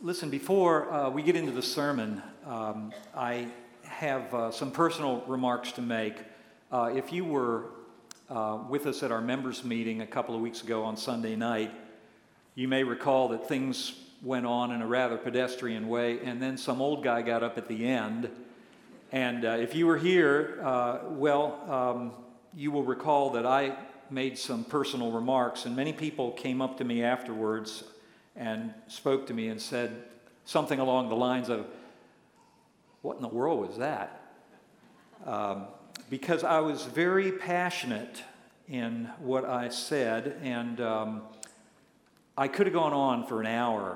Listen, before we get into the sermon, I have some personal remarks to make. If you were with us at our members' meeting a couple of weeks ago on Sunday night, you may recall that things went on in a rather pedestrian way, and then some old guy got up at the end. And if you were here, you will recall that I made some personal remarks, and many people came up to me afterwards and spoke to me and said something along the lines of, "What in the world was that?" Because I was very passionate in what I said, and I could have gone on for an hour.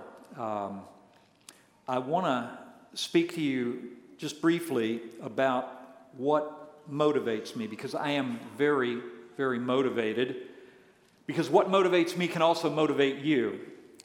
I want to speak to you just briefly about what motivates me, because I am very, very motivated, because what motivates me can also motivate you.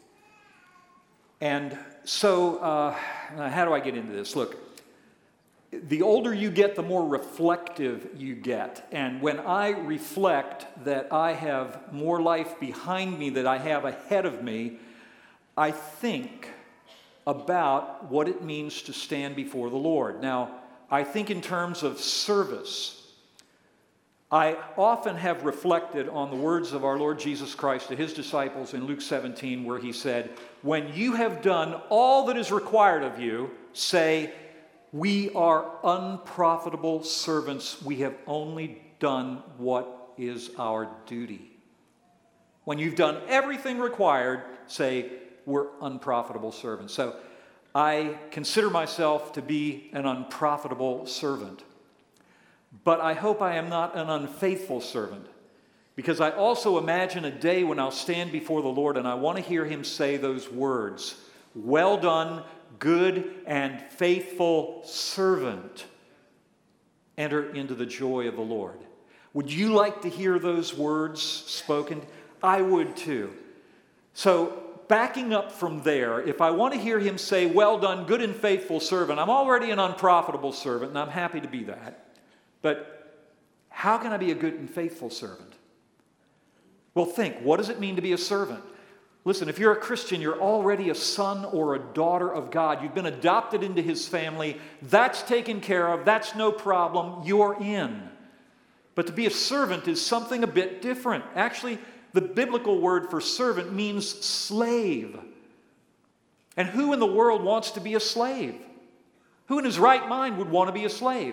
And so, how do I get into this? Look, the older you get, the more reflective you get. And when I reflect that I have more life behind me than I have ahead of me, I think about what it means to stand before the Lord. Now, I think in terms of service. I often have reflected on the words of our Lord Jesus Christ to his disciples in Luke 17, where he said, "When you have done all that is required of you, say, 'We are unprofitable servants. We have only done what is our duty.'" When you've done everything required, say, "We're unprofitable servants." So I consider myself to be an unprofitable servant. But I hope I am not an unfaithful servant, because I also imagine a day when I'll stand before the Lord and I want to hear him say those words, "Well done, good and faithful servant. Enter into the joy of the Lord." Would you like to hear those words spoken? I would too. So backing up from there, if I want to hear him say, "Well done, good and faithful servant," I'm already an unprofitable servant, and I'm happy to be that. But how can I be a good and faithful servant? Well, think, what does it mean to be a servant? Listen, if you're a Christian, you're already a son or a daughter of God. You've been adopted into his family. That's taken care of. That's no problem. You're in. But to be a servant is something a bit different. Actually, the biblical word for servant means slave. And who in the world wants to be a slave? Who in his right mind would want to be a slave?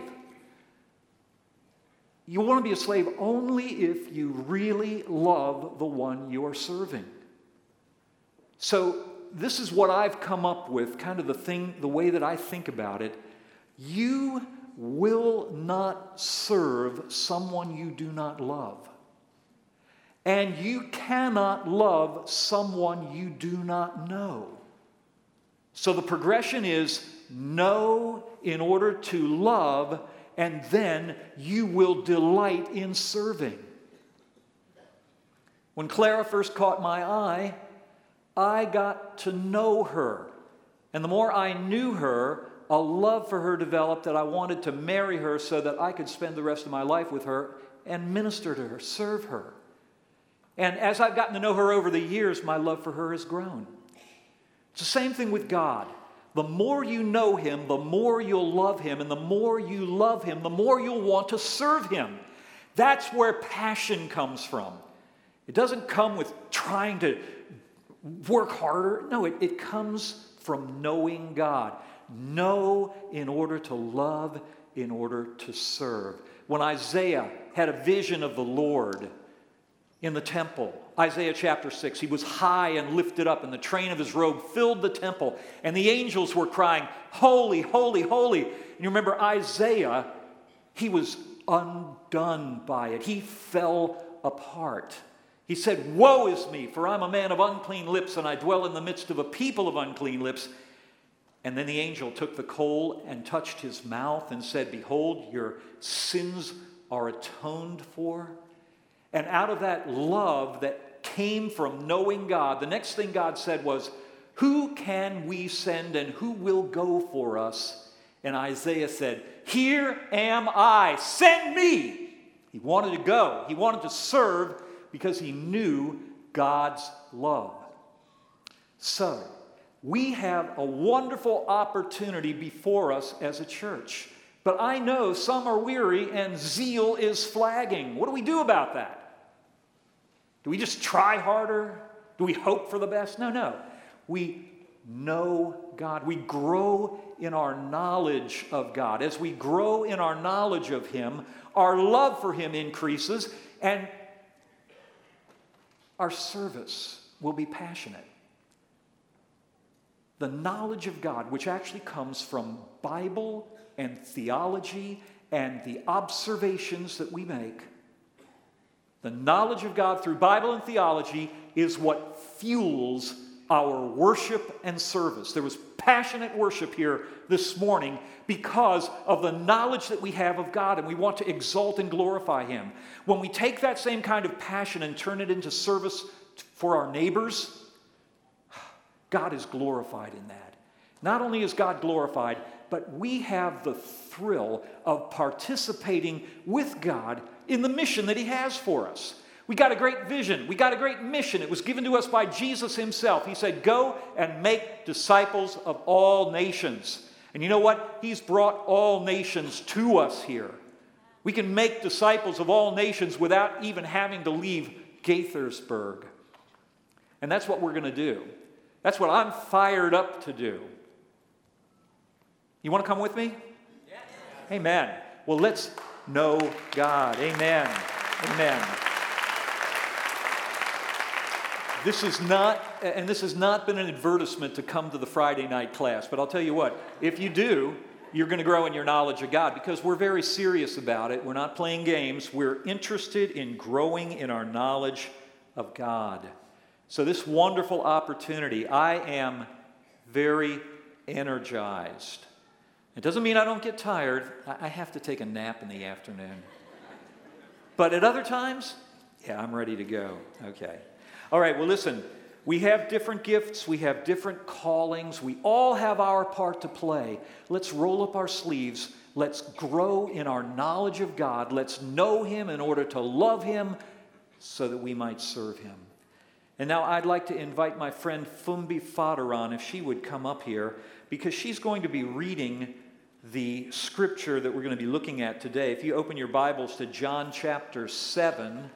You want to be a slave only if you really love the one you are serving. So this is what I've come up with, kind of the way that I think about it. You will not serve someone you do not love. And you cannot love someone you do not know. So the progression is know in order to love, and then you will delight in serving. When Clara first caught my eye, I got to know her. And the more I knew her, a love for her developed that I wanted to marry her so that I could spend the rest of my life with her and minister to her, serve her. And as I've gotten to know her over the years, my love for her has grown. It's the same thing with God. The more you know him, the more you'll love him. And the more you love him, the more you'll want to serve him. That's where passion comes from. It doesn't come with trying to work harder. No, it comes from knowing God. Know in order to love, in order to serve. When Isaiah had a vision of the Lord in the temple, Isaiah chapter 6, he was high and lifted up, and the train of his robe filled the temple, and the angels were crying, "Holy, holy, holy." And you remember Isaiah, he was undone by it. He fell apart. He said, "Woe is me, for I'm a man of unclean lips, and I dwell in the midst of a people of unclean lips." And then the angel took the coal and touched his mouth and said, "Behold, your sins are atoned for." And out of that love that came from knowing God, the next thing God said was, "Who can we send and who will go for us?" And Isaiah said, "Here am I, send me." He wanted to go. He wanted to serve because he knew God's love. So, We have a wonderful opportunity before us as a church. But I know some are weary and zeal is flagging. What do we do about that? Do we just try harder? Do we hope for the best? No. We know God. We grow in our knowledge of God. As we grow in our knowledge of Him, our love for Him increases, and our service will be passionate. The knowledge of God, which actually comes from Bible and theology and the observations that we make, the knowledge of God through Bible and theology is what fuels our worship and service. There was passionate worship here this morning because of the knowledge that we have of God, and we want to exalt and glorify Him. When we take that same kind of passion and turn it into service for our neighbors, God is glorified in that. Not only is God glorified, but we have the thrill of participating with God in the mission that He has for us. We got a great vision. We got a great mission. It was given to us by Jesus Himself. He said, go and make disciples of all nations. And you know what? He's brought all nations to us here. We can make disciples of all nations without even having to leave Gaithersburg. And that's what we're going to do. That's what I'm fired up to do. You want to come with me? Yes. Amen. Well, let's know God. Amen. Amen. This has not been an advertisement to come to the Friday night class, but I'll tell you what, if you do, you're going to grow in your knowledge of God because we're very serious about it. We're not playing games. We're interested in growing in our knowledge of God. So this wonderful opportunity, I am very energized. It doesn't mean I don't get tired. I have to take a nap in the afternoon. But at other times, yeah, I'm ready to go. Okay. All right, well, listen, we have different gifts. We have different callings. We all have our part to play. Let's roll up our sleeves. Let's grow in our knowledge of God. Let's know Him in order to love Him so that we might serve Him. And now I'd like to invite my friend Fumbi Fadaran, if she would come up here, because she's going to be reading the scripture that we're going to be looking at today. If you open your Bibles to John chapter 7,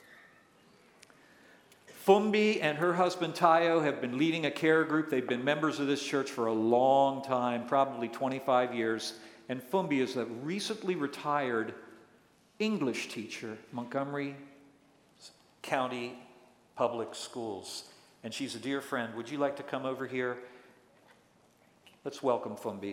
Fumbi and her husband Tayo have been leading a care group. They've been members of this church for a long time, probably 25 years. And Fumbi is a recently retired English teacher, Montgomery County Public Schools. And she's a dear friend. Would you like to come over here? Let's welcome Fumbi.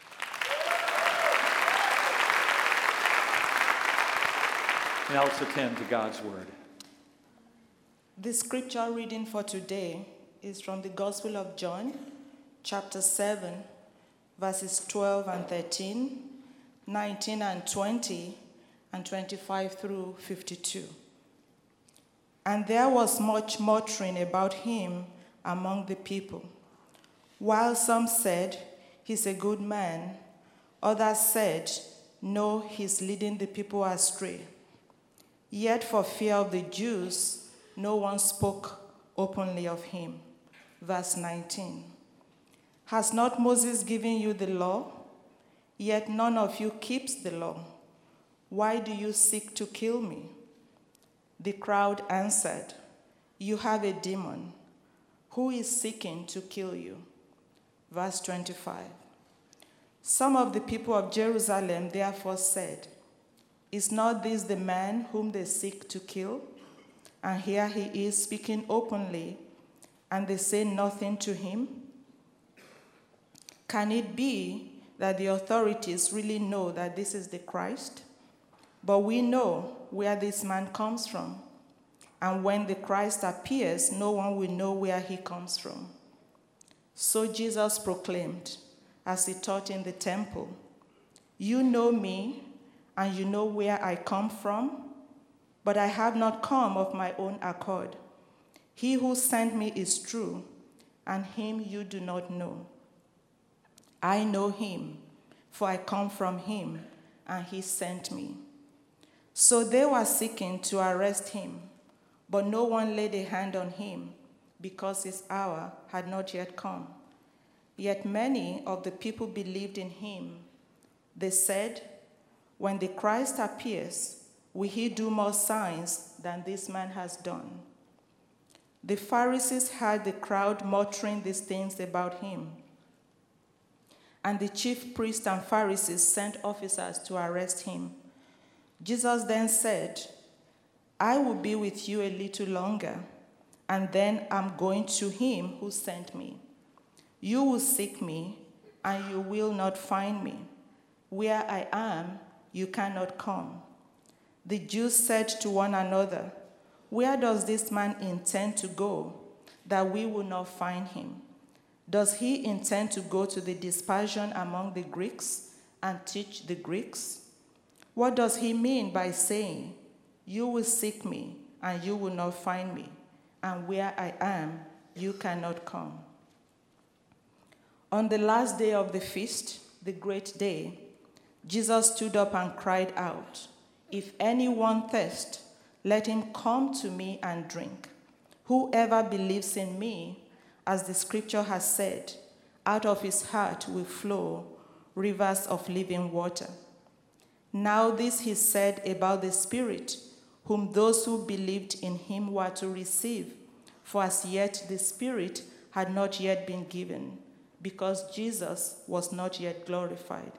Now let's attend to God's Word. The scripture reading for today is from the Gospel of John, chapter 7, verses 12 and 13, 19 and 20, and 25 through 52. And there was much muttering about him among the people. While some said, he's a good man, others said, no, he's leading the people astray. Yet for fear of the Jews, no one spoke openly of him. Verse 19. Has not Moses given you the law? Yet none of you keeps the law. Why do you seek to kill me? The crowd answered, you have a demon. Who is seeking to kill you? Verse 25. Some of the people of Jerusalem therefore said, is not this the man whom they seek to kill? And here he is speaking openly, and they say nothing to him? Can it be that the authorities really know that this is the Christ? But we know where this man comes from. And when the Christ appears, no one will know where he comes from. So Jesus proclaimed, as he taught in the temple, you know me, and you know where I come from, but I have not come of my own accord. He who sent me is true, and him you do not know. I know him, for I come from him, and he sent me. So they were seeking to arrest him, but no one laid a hand on him, because his hour had not yet come. Yet many of the people believed in him. They said, "When the Christ appears, will he do more signs than this man has done?" The Pharisees heard the crowd muttering these things about him. And the chief priests and Pharisees sent officers to arrest him. Jesus then said, "I will be with you a little longer, and then I'm going to him who sent me. You will seek me, and you will not find me. Where I am, you cannot come." The Jews said to one another, "Where does this man intend to go, that we will not find him? Does he intend to go to the dispersion among the Greeks and teach the Greeks? What does he mean by saying, 'You will seek me, and you will not find me, and where I am, you cannot come'?" On the last day of the feast, the great day, Jesus stood up and cried out, "If anyone thirsts, let him come to me and drink. Whoever believes in me, as the scripture has said, out of his heart will flow rivers of living water." Now this he said about the Spirit, whom those who believed in him were to receive, for as yet the Spirit had not yet been given, because Jesus was not yet glorified.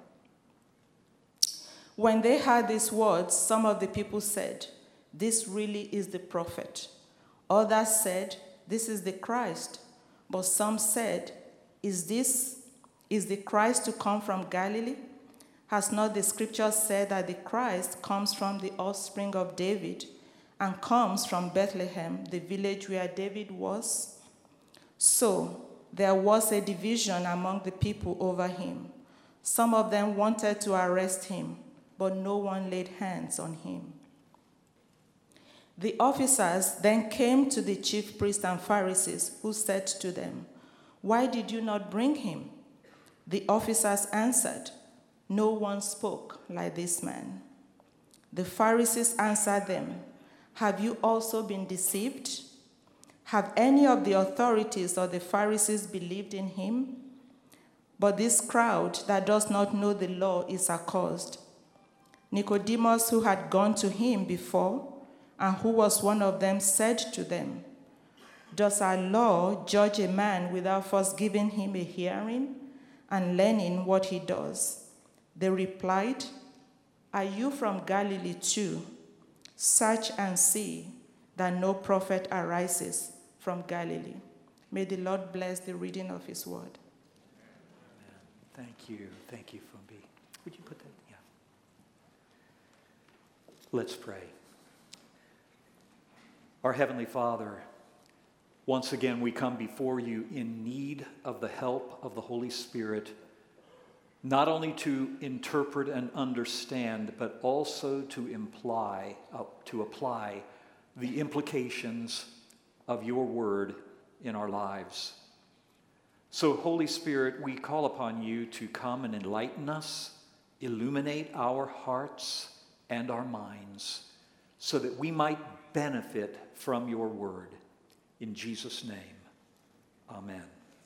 When they heard these words, some of the people said, "This really is the prophet." Others said, "This is the Christ." But some said, Is the Christ to come from Galilee? Has not the scripture said that the Christ comes from the offspring of David and comes from Bethlehem, the village where David was? So there was a division among the people over him. Some of them wanted to arrest him, but no one laid hands on him. The officers then came to the chief priests and Pharisees, who said to them, "Why did you not bring him?" The officers answered, "No one spoke like this man." The Pharisees answered them, "Have you also been deceived? Have any of the authorities or the Pharisees believed in him? But this crowd that does not know the law is accursed." Nicodemus, who had gone to him before, and who was one of them, said to them, "Does our law judge a man without first giving him a hearing and learning what he does?" They replied, "Are you from Galilee too? Search and see that no prophet arises from Galilee." May the Lord bless the reading of his word. Amen. Thank you. Thank you, Fumbi. Would you put that? Yeah. Let's pray. Our Heavenly Father, once again we come before you in need of the help of the Holy Spirit, not only to interpret and understand, but also to apply the implications of your word in our lives. So, Holy Spirit, we call upon you to come and enlighten us, illuminate our hearts and our minds, so that we might benefit from your word. In Jesus' name, amen.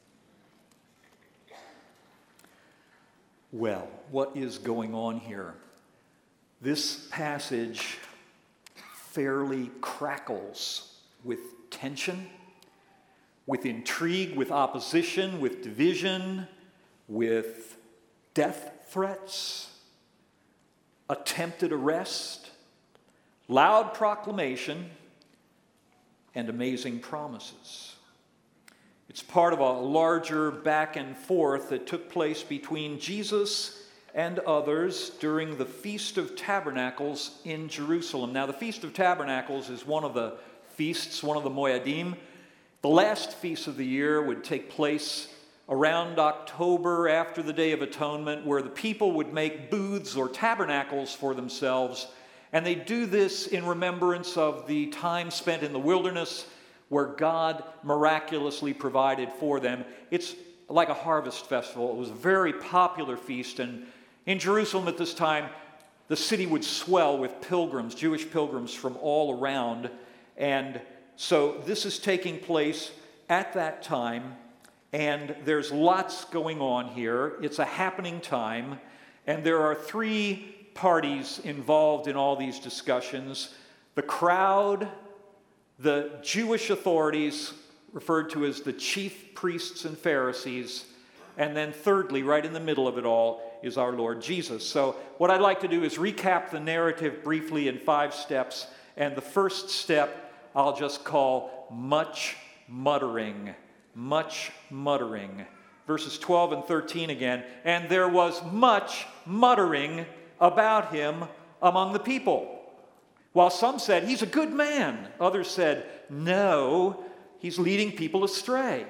Well, what is going on here? This passage fairly crackles with tension, with intrigue, with opposition, with division, with death threats, attempted arrest, loud proclamation, and amazing promises. It's part of a larger back and forth that took place between Jesus and others during the Feast of Tabernacles in Jerusalem. Now, the Feast of Tabernacles is one of the feasts, one of the Moedim. The last feast of the year would take place around October after the Day of Atonement, where the people would make booths or tabernacles for themselves. And they do this in remembrance of the time spent in the wilderness where God miraculously provided for them. It's like a harvest festival. It was a very popular feast. And in Jerusalem at this time, the city would swell with pilgrims, Jewish pilgrims from all around. And so this is taking place at that time. And there's lots going on here. It's a happening time. And there are three parties involved in all these discussions: the crowd, the Jewish authorities, referred to as the chief priests and Pharisees, and then thirdly, right in the middle of it all, is our Lord Jesus. So what I'd like to do is recap the narrative briefly in 5 steps. And the first step I'll just call much muttering. Much muttering. Verses 12 and 13 again. And there was much muttering about him among the people. While some said, he's a good man. Others said, no, he's leading people astray.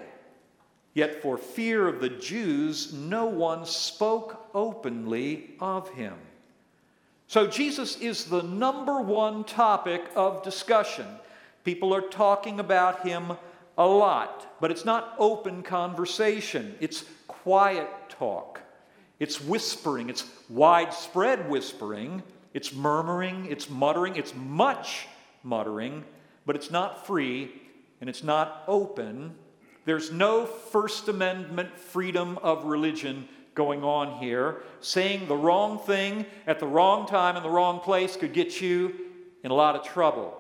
Yet for fear of the Jews, no one spoke openly of him. So Jesus is the number one topic of discussion. People are talking about him a lot, but it's not open conversation. It's quiet talk. It's whispering. It's widespread whispering. It's murmuring. It's muttering. It's much muttering, but it's not free and it's not open. There's no First Amendment freedom of religion going on here. Saying the wrong thing at the wrong time in the wrong place could get you in a lot of trouble.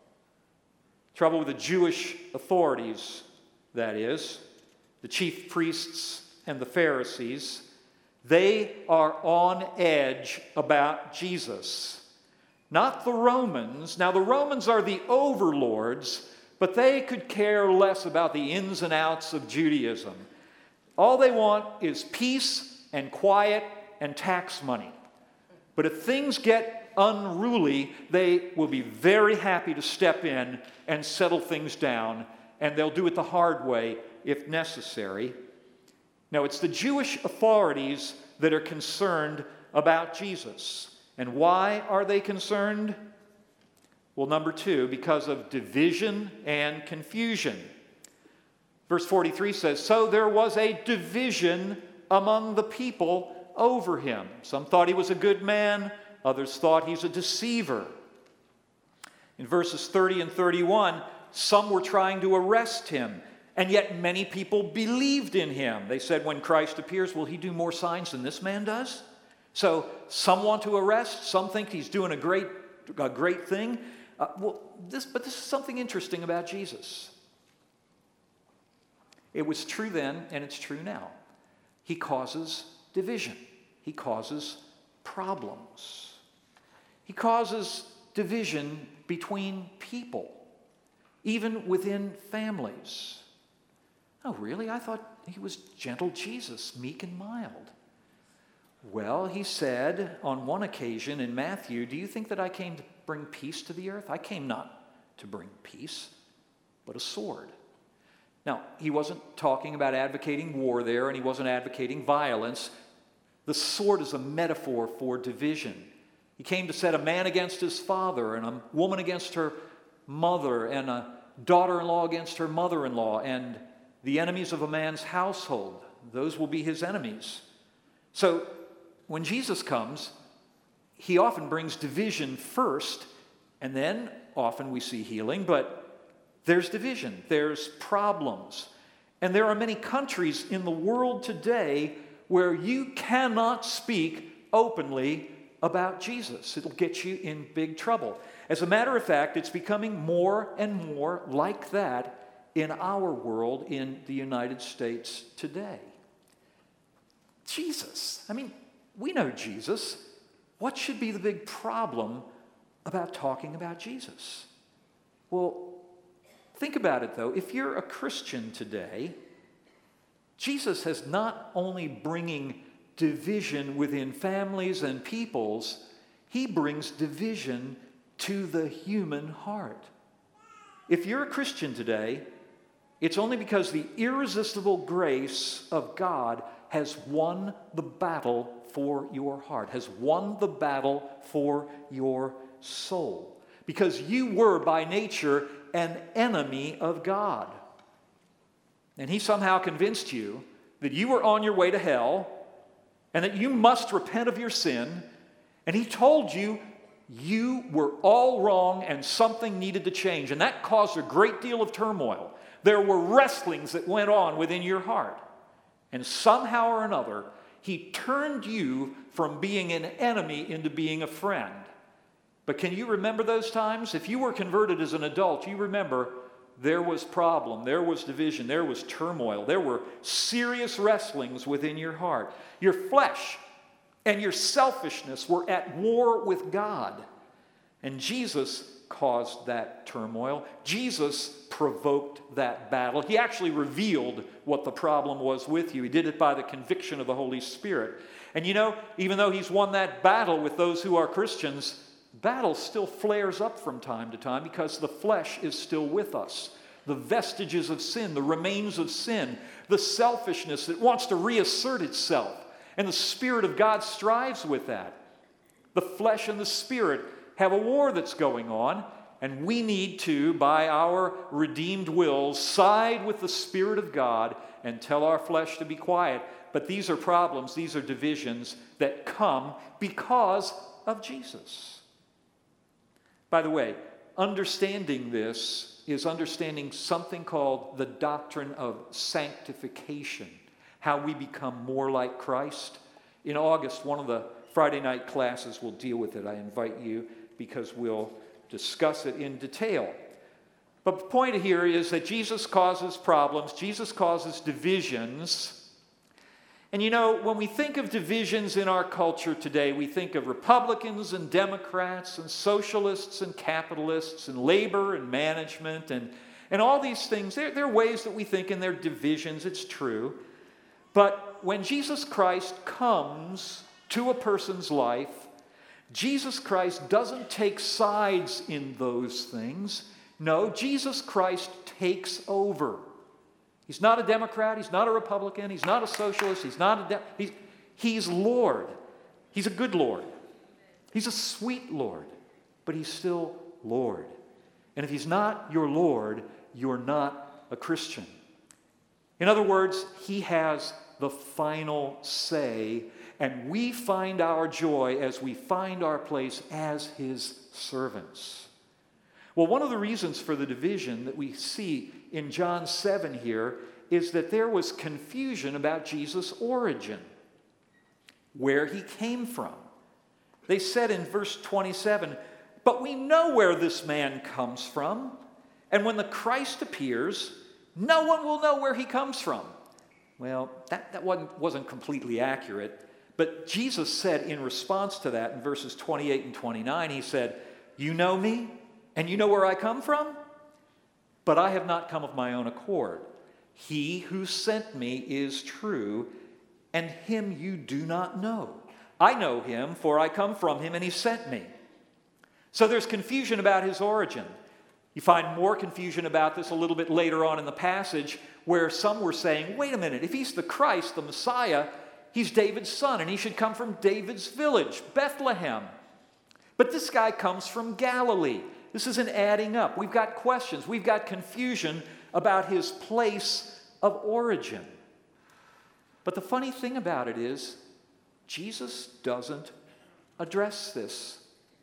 Trouble with the Jewish authorities, that is, the chief priests and the Pharisees. They are on edge about Jesus. Not the Romans. Now, the Romans are the overlords, but they could care less about the ins and outs of Judaism. All they want is peace and quiet and tax money. But if things get unruly, they will be very happy to step in and settle things down, and they'll do it the hard way if necessary. Now, it's the Jewish authorities that are concerned about Jesus. And why are they concerned? Well, number 2, because of division and confusion. Verse 43 says, so there was a division among the people over him. Some thought he was a good man, others thought he's a deceiver. In verses 30 and 31, some were trying to arrest him, and yet many people believed in him. They said, when Christ appears, will he do more signs than this man does? So some want to arrest, some think he's doing a great thing. But this is something interesting about Jesus. It was true then, and it's true now. He causes division. He causes problems. He causes division between people, even within families. Oh, really? I thought he was gentle Jesus, meek and mild. Well, he said on one occasion in Matthew, do you think that I came to bring peace to the earth? I came not to bring peace, but a sword. Now, he wasn't talking about advocating war there, and he wasn't advocating violence. The sword is a metaphor for division. He came to set a man against his father, and a woman against her mother, and a daughter-in-law against her mother-in-law, and the enemies of a man's household. Those will be his enemies. So, when Jesus comes, he often brings division first, and then often we see healing, but there's division, there's problems. And there are many countries in the world today where you cannot speak openly about Jesus. It'll get you in big trouble. As a matter of fact, it's becoming more and more like that in our world in the United States today. Jesus. I mean, we know Jesus. What should be the big problem about talking about Jesus? Well, think about it, though. If you're a Christian today, Jesus is not only bringing division within families and peoples, he brings division to the human heart. If you're a Christian today, it's only because the irresistible grace of God has won the battle for your heart, has won the battle for your soul. Because you were by nature an enemy of God. And he somehow convinced you that you were on your way to hell and that you must repent of your sin. And he told you you were all wrong and something needed to change. And that caused a great deal of turmoil. There were wrestlings that went on within your heart. And somehow or another, he turned you from being an enemy into being a friend. But can you remember those times? If you were converted as an adult, you remember there was problem, there was division, there was turmoil, there were serious wrestlings within your heart. Your flesh and your selfishness were at war with God. And Jesus caused that turmoil. Jesus provoked that battle. He actually revealed what the problem was with you. He did it by the conviction of the Holy Spirit. And you know, even though he's won that battle with those who are Christians, battle still flares up from time to time because the flesh is still with us. The vestiges of sin, the remains of sin, the selfishness that wants to reassert itself. And the Spirit of God strives with that. The flesh and the Spirit have a war that's going on, and we need to, by our redeemed wills, side with the Spirit of God and tell our flesh to be quiet. But these are problems, these are divisions that come because of Jesus. By the way, understanding this is understanding something called the doctrine of sanctification, how we become more like Christ. In August, one of the Friday night classes will deal with it. I invite you because we'll discuss it in detail. But the point here is that Jesus causes problems, Jesus causes divisions. And you know, when we think of divisions in our culture today, we think of Republicans and Democrats and socialists and capitalists and labor and management and all these things. They're ways that we think in their divisions, it's true. But when Jesus Christ comes to a person's life, Jesus Christ doesn't take sides in those things. No, Jesus Christ takes over. He's not a Democrat, he's not a Republican, he's not a socialist, he's Lord. He's a good Lord. He's a sweet Lord, but he's still Lord. And if he's not your Lord, you're not a Christian. In other words, he has the final say, and we find our joy as we find our place as his servants. Well, one of the reasons for the division that we see in John 7 here is that there was confusion about Jesus' origin, where he came from. They said in verse 27, "But we know where this man comes from, and when the Christ appears, no one will know where he comes from." Well, that wasn't completely accurate. But Jesus said in response to that in verses 28 and 29, he said, "You know me, and you know where I come from? But I have not come of my own accord. He who sent me is true, and him you do not know. I know him, for I come from him, and he sent me." So there's confusion about his origin. You find more confusion about this a little bit later on in the passage, where some were saying, wait a minute, if he's the Christ, the Messiah, he's David's son, and he should come from David's village, Bethlehem. But this guy comes from Galilee. This isn't adding up. We've got questions. We've got confusion about his place of origin. But the funny thing about it is, Jesus doesn't address this.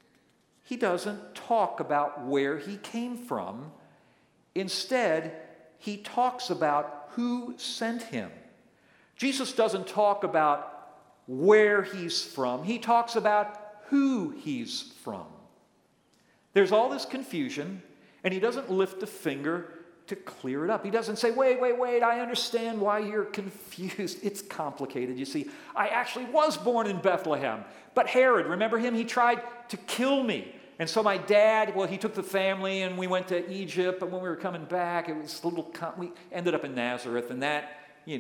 He doesn't talk about where he came from. Instead, he talks about who sent him. Jesus doesn't talk about where he's from. He talks about who he's from. There's all this confusion, and he doesn't lift a finger to clear it up. He doesn't say, wait, I understand why you're confused. It's complicated, you see. I actually was born in Bethlehem, but Herod, remember him? He tried to kill me. And so my dad, he took the family and we went to Egypt, but when we were coming back, it was we ended up in Nazareth and that,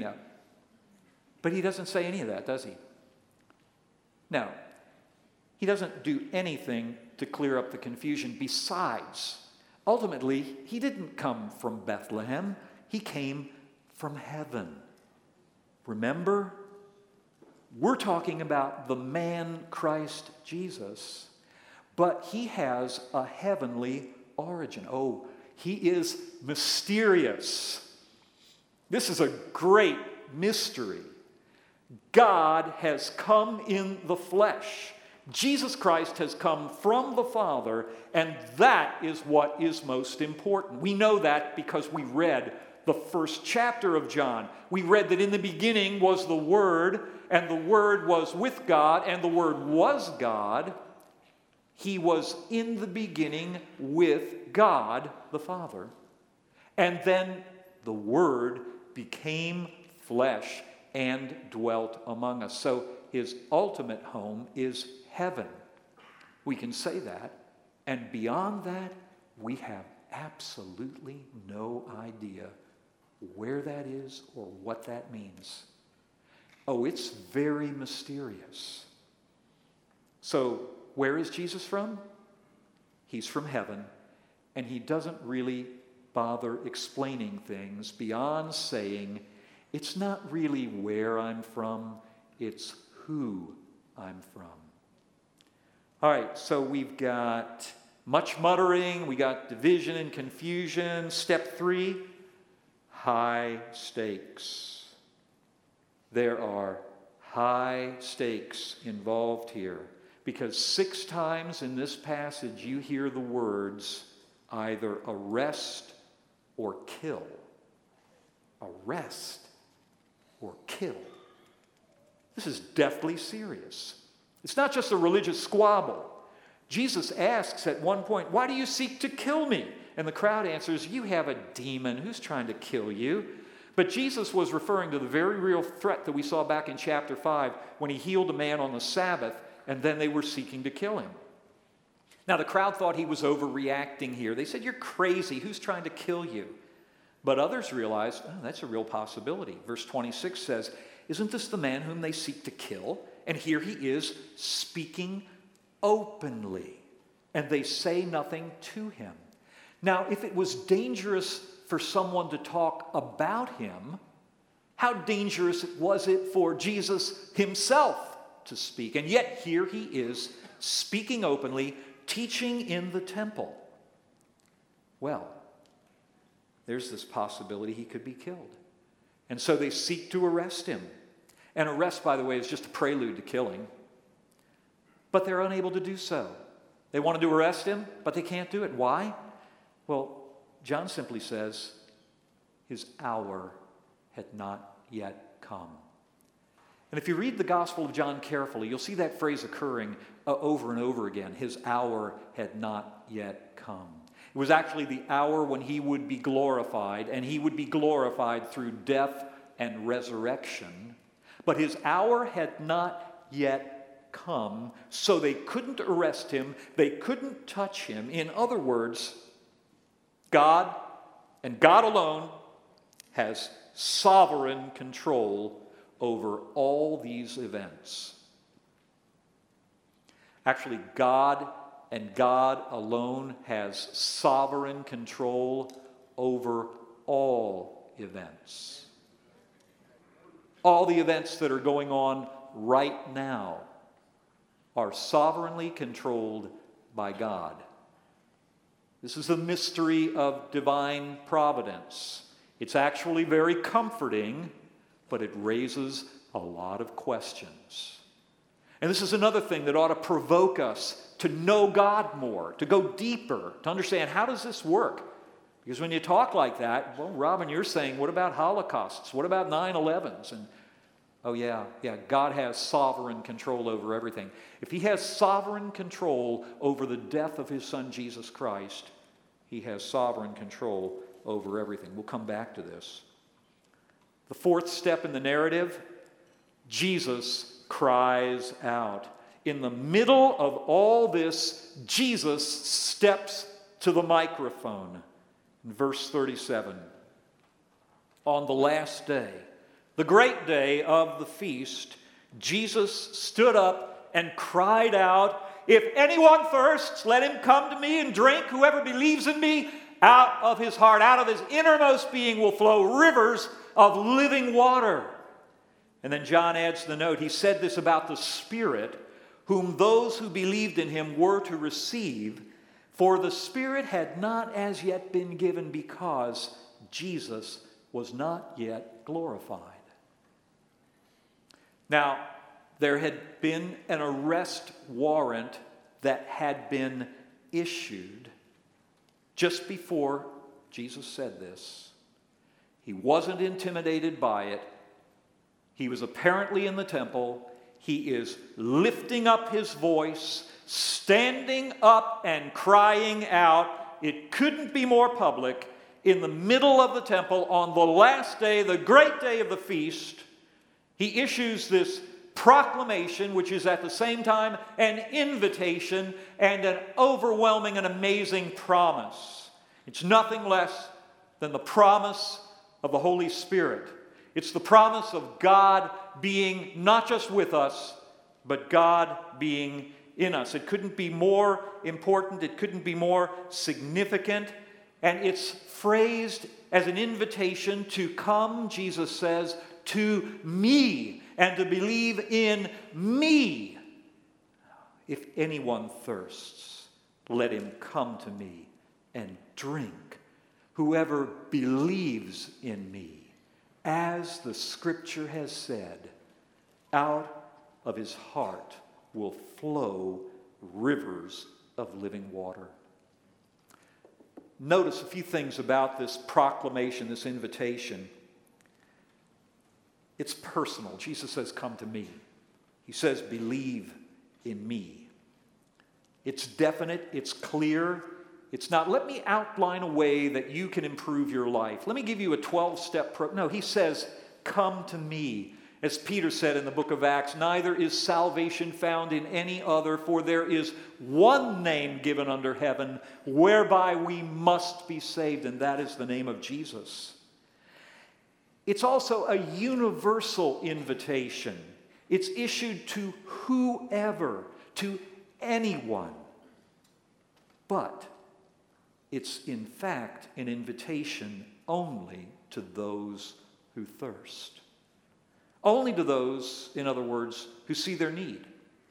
But he doesn't say any of that, does he? No. He doesn't do anything to clear up the confusion. Besides, ultimately, he didn't come from Bethlehem. He came from heaven. Remember? We're talking about the man Christ Jesus, but he has a heavenly origin. Oh, he is mysterious. This is a great mystery. God has come in the flesh. Jesus Christ has come from the Father, and that is what is most important. We know that because we read the first chapter of John. We read that in the beginning was the Word, and the Word was with God, and the Word was God. He was in the beginning with God the Father. And then the Word became flesh and dwelt among us. So his ultimate home is heaven. We can say that. And beyond that, we have absolutely no idea where that is or what that means. Oh, it's very mysterious. So, where is Jesus from? He's from heaven, and he doesn't really bother explaining things beyond saying, it's not really where I'm from, it's who I'm from. All right, so we've got much muttering, we got division and confusion. Step 3, high stakes. There are high stakes involved here, because 6 times in this passage you hear the words either arrest or kill. Arrest or kill. This is deathly serious. It's not just a religious squabble. Jesus asks at one point, "Why do you seek to kill me?" And the crowd answers, "You have a demon. Who's trying to kill you?" But Jesus was referring to the very real threat that we saw back in chapter 5 when he healed a man on the Sabbath, and then they were seeking to kill him. Now, the crowd thought he was overreacting here. They said, "You're crazy. Who's trying to kill you?" But others realized, oh, that's a real possibility. Verse 26 says, "Isn't this the man whom they seek to kill? And here he is speaking openly, and they say nothing to him." Now, if it was dangerous for someone to talk about him, how dangerous was it for Jesus himself to speak? And yet here he is speaking openly, teaching in the temple. Well, there's this possibility he could be killed. And so they seek to arrest him. And arrest, by the way, is just a prelude to killing. But they're unable to do so. They wanted to arrest him, but they can't do it. Why? Well, John simply says, his hour had not yet come. And if you read the Gospel of John carefully, you'll see that phrase occurring over and over again. His hour had not yet come. It was actually the hour when he would be glorified, and he would be glorified through death and resurrection. But his hour had not yet come, so they couldn't arrest him. They couldn't touch him. In other words, God, and God alone, has sovereign control over all these events. Actually, God and God alone has sovereign control over all events. All the events that are going on right now are sovereignly controlled by God. This is a mystery of divine providence. It's actually very comforting, but it raises a lot of questions. And this is another thing that ought to provoke us to know God more, to go deeper, to understand, how does this work? Because when you talk like that, well, Robin, you're saying, what about Holocausts? What about 9/11s? And oh yeah, God has sovereign control over everything. If he has sovereign control over the death of his son Jesus Christ, he has sovereign control over everything. We'll come back to this. The 4th step in the narrative, Jesus cries out. In the middle of all this, Jesus steps to the microphone. In verse 37, on the last day, the great day of the feast, Jesus stood up and cried out, "If anyone thirsts, let him come to me and drink. Whoever believes in me, out of his heart, out of his innermost being will flow rivers of living water." And then John adds the note, he said this about the Spirit, whom those who believed in him were to receive, for the Spirit had not as yet been given because Jesus was not yet glorified. Now, there had been an arrest warrant that had been issued just before Jesus said this. He wasn't intimidated by it. He was apparently in the temple. He is lifting up his voice, standing up and crying out. It couldn't be more public. In the middle of the temple, on the last day, the great day of the feast, he issues this proclamation, which is at the same time an invitation and an overwhelming and amazing promise. It's nothing less than the promise of the Holy Spirit. It's the promise of God being not just with us, but God being in us. It couldn't be more important. It couldn't be more significant. And it's phrased as an invitation to come, Jesus says, to me and to believe in me. If anyone thirsts, let him come to me and drink. Whoever believes in me, as the Scripture has said, out of his heart will flow rivers of living water. Notice a few things about this proclamation, this invitation. It's personal. Jesus says, come to me. He says, believe in me. It's definite. It's clear. It's not, let me outline a way that you can improve your life. Let me give you a 12-step program. No, he says, come to me. As Peter said in the book of Acts, neither is salvation found in any other, for there is one name given under heaven whereby we must be saved, and that is the name of Jesus. It's also a universal invitation. It's issued to whoever, to anyone. But it's in fact an invitation only to those who thirst. Only to those, in other words, who see their need.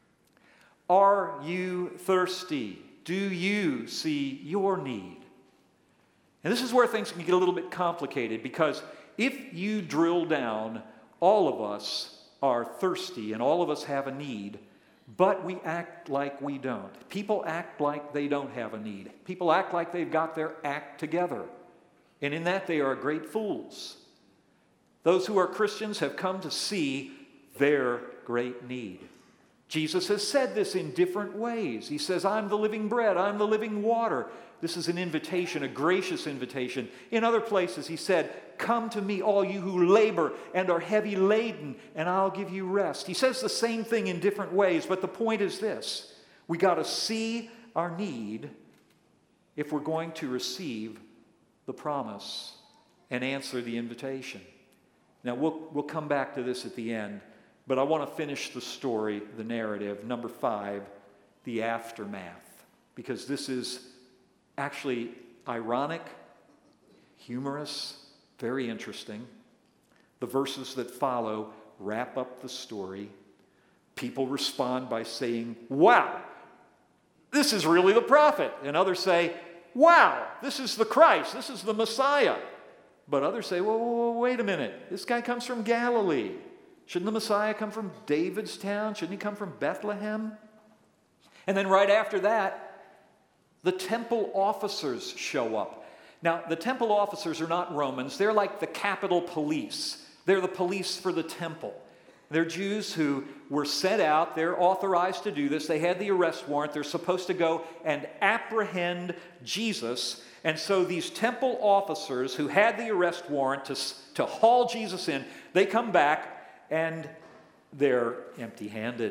Are you thirsty? Do you see your need? And this is where things can get a little bit complicated, because if you drill down, all of us are thirsty and all of us have a need, but we act like we don't. People act like they don't have a need. People act like they've got their act together. And in that they are great fools. Those who are Christians have come to see their great need. Jesus has said this in different ways. He says, I'm the living bread, I'm the living water. This is an invitation, a gracious invitation. In other places he said, come to me, all you who labor and are heavy laden, and I'll give you rest. He says the same thing in different ways, but the point is this. We got to see our need if we're going to receive the promise and answer the invitation. Now, we'll come back to this at the end, but I want to finish the story, the narrative. Number 5, the aftermath, because this is actually ironic, humorous, very interesting. The verses that follow wrap up the story. People respond by saying, wow, this is really the prophet. And others say, wow, this is the Christ, this is the Messiah. But others say, whoa, wait a minute. This guy comes from Galilee. Shouldn't the Messiah come from David's town? Shouldn't he come from Bethlehem? And then right after that, the temple officers show up. Now, the temple officers are not Romans. They're like the Capitol Police. They're the police for the temple. They're Jews who were sent out. They're authorized to do this. They had the arrest warrant. They're supposed to go and apprehend Jesus. And so these temple officers who had the arrest warrant to haul Jesus in, they come back and they're empty-handed.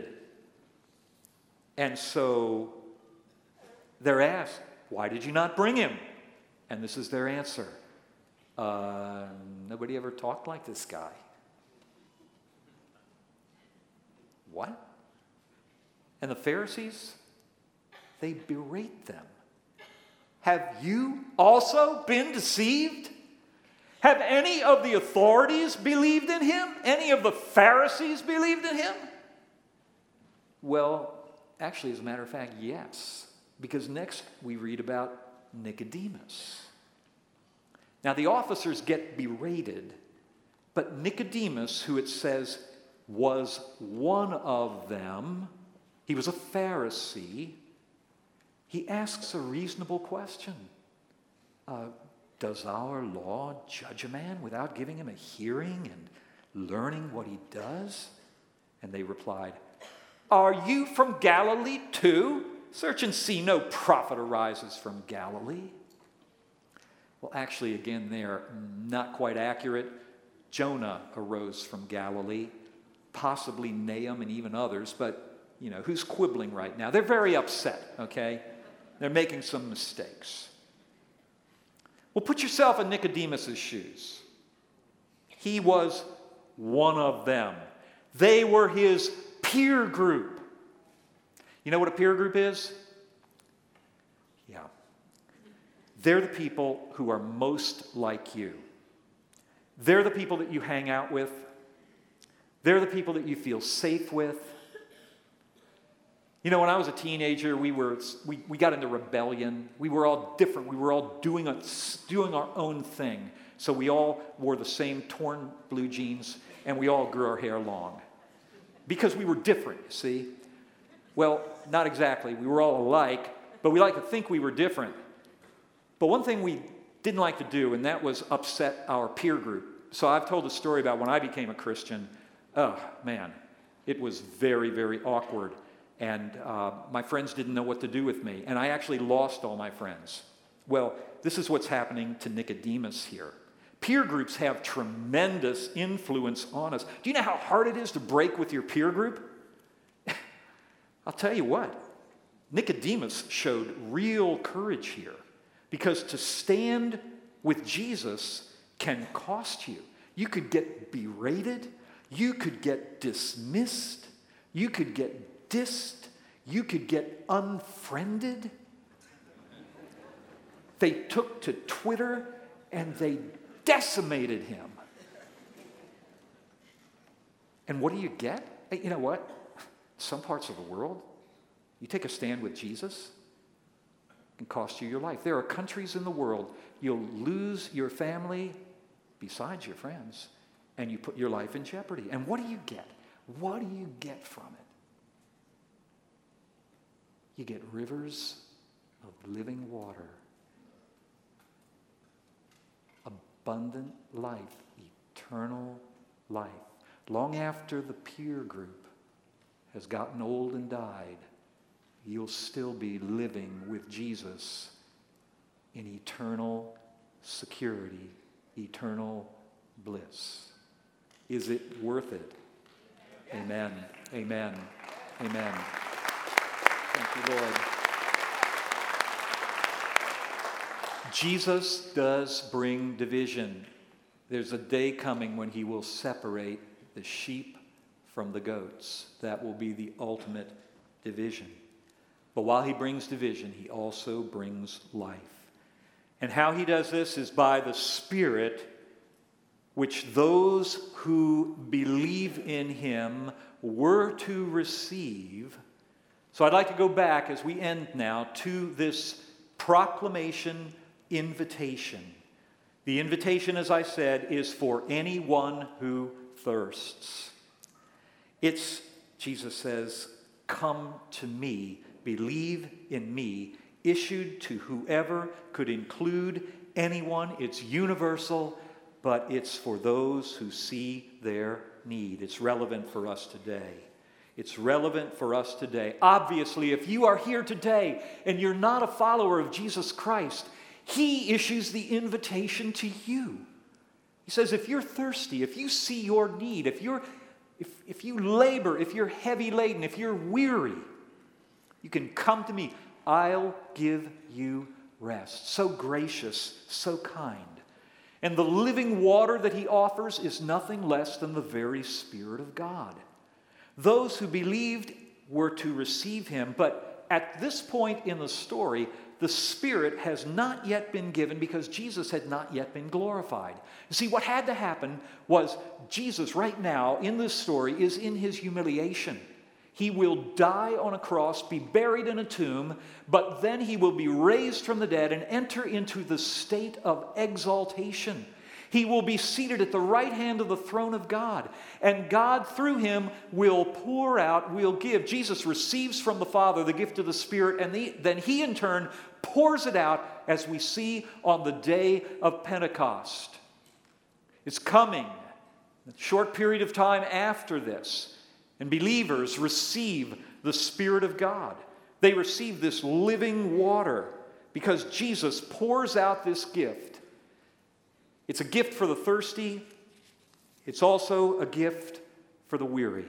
And so they're asked, why did you not bring him? And this is their answer. Nobody ever talked like this guy. What? And the Pharisees, they berate them. Have you also been deceived? Have any of the authorities believed in him? Any of the Pharisees believed in him? Well, actually, as a matter of fact, yes. Because next we read about Nicodemus. Now, the officers get berated, but Nicodemus, who it says was one of them, he was a Pharisee, he asks a reasonable question. does our law judge a man without giving him a hearing and learning what he does? And they replied, are you from Galilee too? Search and see, no prophet arises from Galilee. Well, actually, again, they're not quite accurate. Jonah arose from Galilee, possibly Nahum and even others, but, who's quibbling right now? They're very upset, okay? They're making some mistakes. Well, put yourself in Nicodemus' shoes. He was one of them. They were his peer group. You know what a peer group is? Yeah. They're the people who are most like you. They're the people that you hang out with. They're the people that you feel safe with. When I was a teenager, we got into rebellion. We were all different. We were all doing our own thing. So we all wore the same torn blue jeans, and we all grew our hair long. Because we were different, you see. Well, not exactly. We were all alike, but we like to think we were different. But one thing we didn't like to do, and that was upset our peer group. So I've told a story about when I became a Christian. Oh, man, it was very, very awkward. And my friends didn't know what to do with me. And I actually lost all my friends. Well, this is what's happening to Nicodemus here. Peer groups have tremendous influence on us. Do you know how hard it is to break with your peer group? I'll tell you what. Nicodemus showed real courage here. Because to stand with Jesus can cost you. You could get berated. You could get dismissed. You could get dissed. You could get unfriended. They took to Twitter and they decimated him. And what do you get? Hey, you know what? Some parts of the world, you take a stand with Jesus, it can cost you your life. There are countries in the world, you'll lose your family besides your friends, and you put your life in jeopardy. And what do you get? What do you get from it? You get rivers of living water, abundant life, eternal life. Long after the peer group has gotten old and died, you'll still be living with Jesus in eternal security, eternal bliss. Is it worth it? Amen. Amen. Amen. Thank you, Lord. Jesus does bring division. There's a day coming when he will separate the sheep from the goats. That will be the ultimate division. But while he brings division, he also brings life. And how he does this is by the Spirit, which those who believe in him were to receive. So I'd like to go back as we end now to this proclamation invitation. The invitation, as I said, is for anyone who thirsts. It's, Jesus says, come to me, believe in me, issued to whoever, could include anyone. It's universal, but it's for those who see their need. It's relevant for us today. It's relevant for us today. Obviously, if you are here today and you're not a follower of Jesus Christ, he issues the invitation to you. He says, if you're thirsty, if you see your need, if you labor, if you're heavy laden, if you're weary, you can come to me. I'll give you rest. So gracious, so kind. And the living water that he offers is nothing less than the very Spirit of God. Those who believed were to receive him, but at this point in the story, the Spirit has not yet been given because Jesus had not yet been glorified. You see, what had to happen was Jesus right now in this story is in his humiliation. He will die on a cross, be buried in a tomb, but then he will be raised from the dead and enter into the state of exaltation. He will be seated at the right hand of the throne of God. And God, through him, will pour out, will give. Jesus receives from the Father the gift of the Spirit, and then he, in turn, pours it out as we see on the day of Pentecost. It's coming a short period of time after this, and believers receive the Spirit of God. They receive this living water because Jesus pours out this gift. It's a gift for the thirsty. It's also a gift for the weary.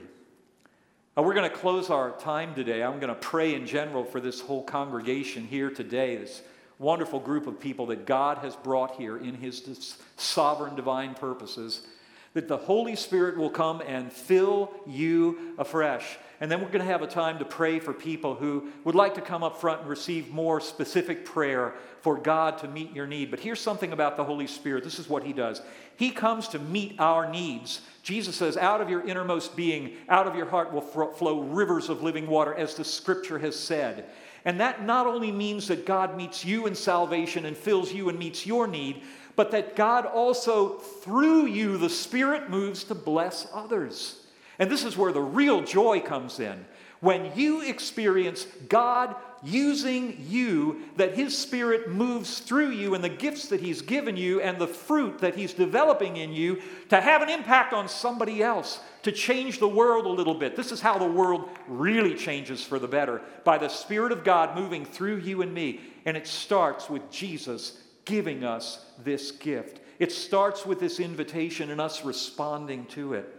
We're going to close our time today. I'm going to pray in general for this whole congregation here today, this wonderful group of people that God has brought here in His sovereign divine purposes, that the Holy Spirit will come and fill you afresh. And then we're going to have a time to pray for people who would like to come up front and receive more specific prayer for God to meet your need. But here's something about the Holy Spirit. This is what He does. He comes to meet our needs. Jesus says, out of your innermost being, out of your heart will flow rivers of living water, as the Scripture has said. And that not only means that God meets you in salvation and fills you and meets your need, but that God also, through you, the Spirit moves to bless others. And this is where the real joy comes in. When you experience God using you, that His Spirit moves through you and the gifts that He's given you and the fruit that He's developing in you to have an impact on somebody else, to change the world a little bit. This is how the world really changes for the better, by the Spirit of God moving through you and me. And it starts with Jesus giving us this gift. It starts with this invitation and us responding to it.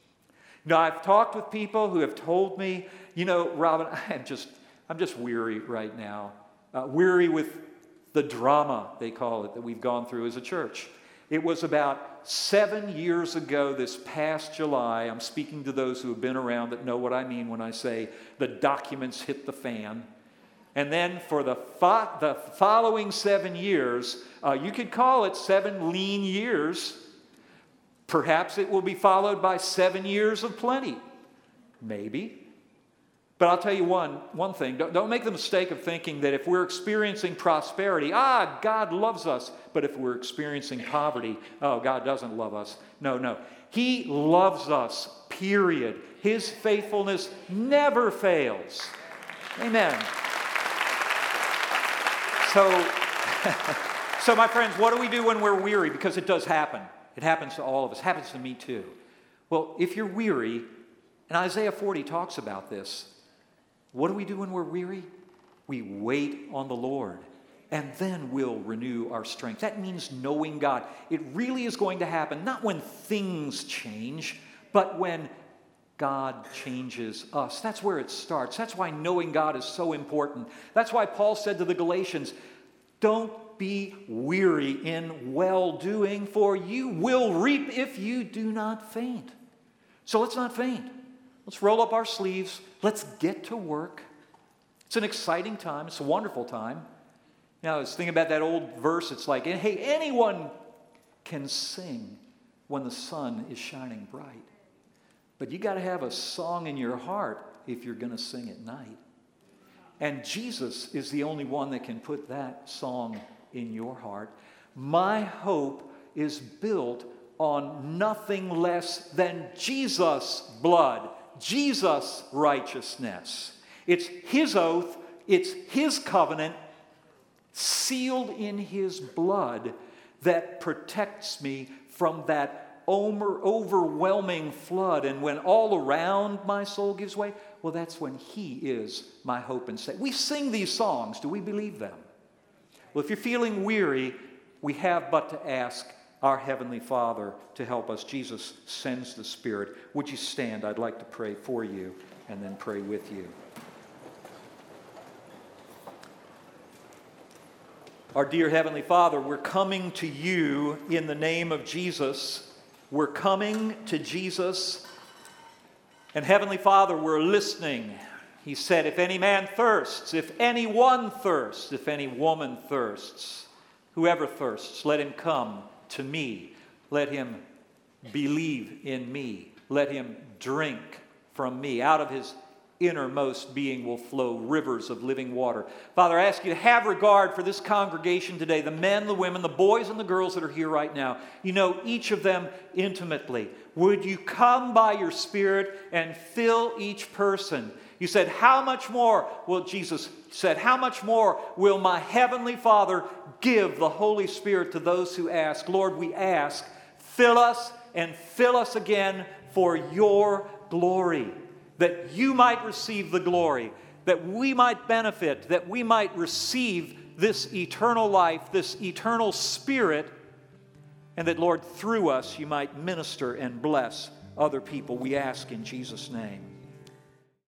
Now, I've talked with people who have told me, Robin, I'm just weary right now. Weary with the drama, they call it, that we've gone through as a church. It was about 7 years ago this past July. I'm speaking to those who have been around that know what I mean when I say the documents hit the fan. And then for the following 7 years, you could call it 7 lean years. Perhaps it will be followed by 7 years of plenty. Maybe. But I'll tell you one thing. Don't make the mistake of thinking that if we're experiencing prosperity, God loves us. But if we're experiencing poverty, God doesn't love us. No. He loves us, period. His faithfulness never fails. Amen. So my friends, what do we do when we're weary? Because it does happen. It happens to all of us. It happens to me too. Well, if you're weary, and Isaiah 40 talks about this, what do we do when we're weary? We wait on the Lord, and then we'll renew our strength. That means knowing God. It really is going to happen, not when things change, but when God changes us. That's where it starts. That's why knowing God is so important. That's why Paul said to the Galatians, don't be weary in well-doing, for you will reap if you do not faint. So let's not faint. Let's roll up our sleeves. Let's get to work. It's an exciting time. It's a wonderful time. I was thinking about that old verse. It's like, hey, anyone can sing when the sun is shining bright. But you got to have a song in your heart if you're going to sing at night. And Jesus is the only one that can put that song in your heart. My hope is built on nothing less than Jesus' blood, Jesus' righteousness. It's His oath, it's His covenant, sealed in His blood, that protects me from that overwhelming flood. And when all around my soul gives way, well, that's when He is my hope and safety. We sing these songs. Do we believe them? Well, if you're feeling weary, we have but to ask our Heavenly Father to help us. Jesus sends the Spirit. Would you stand? I'd like to pray for you and then pray with you. Our dear Heavenly Father, we're coming to you in the name of Jesus. We're coming to Jesus. And Heavenly Father, we're listening. He said, if any man thirsts, if anyone thirsts, if any woman thirsts, whoever thirsts, let him come to me. Let him believe in me. Let him drink from me. Out of his innermost being will flow rivers of living water. Father, I ask you to have regard for this congregation today, the men, the women, the boys and the girls that are here right now. You know each of them intimately. Would you come by your Spirit and fill each person? You said, how much more will, Jesus said, how much more will my heavenly Father give the Holy Spirit to those who ask? Lord, we ask, fill us and fill us again for your glory, that you might receive the glory, that we might benefit, that we might receive this eternal life, this eternal Spirit, and that, Lord, through us you might minister and bless other people. We ask in Jesus' name.